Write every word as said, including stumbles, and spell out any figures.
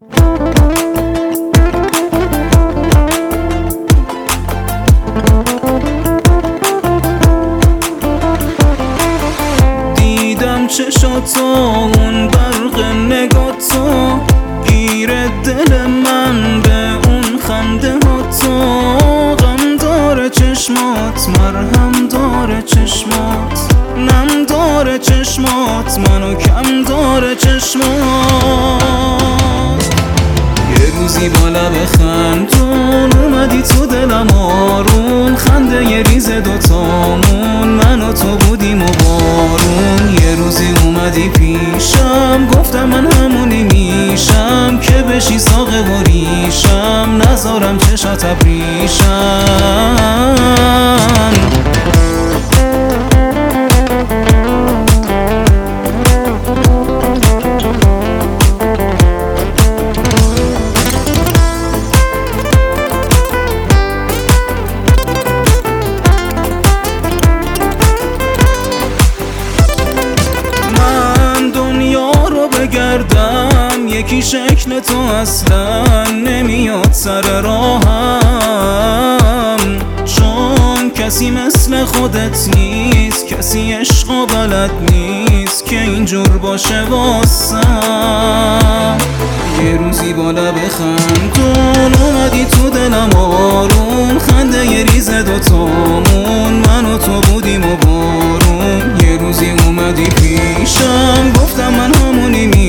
دیدم چشاتو، اون برق نگاتو، گیر دل من به اون خنده ها تو. غم داره چشمات، مرهم داره چشمات، نم داره چشمات، منو کم داره چشمات. یه روزی با لب خندون اومدی تو دلم آروم، خنده یه ریز دوتامون من و تو بودیم و بارون. یه روزی اومدی پیشم گفتم من همونی میشم که بشی ساقه و ریشم، نذارم چشات ابریشم. بگردم یکی شکل تو اصلا نمیاد سر راهم، چون کسی مثل خودت نیست، کسی عشق و بلد نیست که اینجور باشه واسم. یه روزی با لب خندون اومدی تو دلم آروم، خنده یه ریز دوتامون من و تو بودیم و بارون. یه روزی اومدی پیشم گفتم من همونی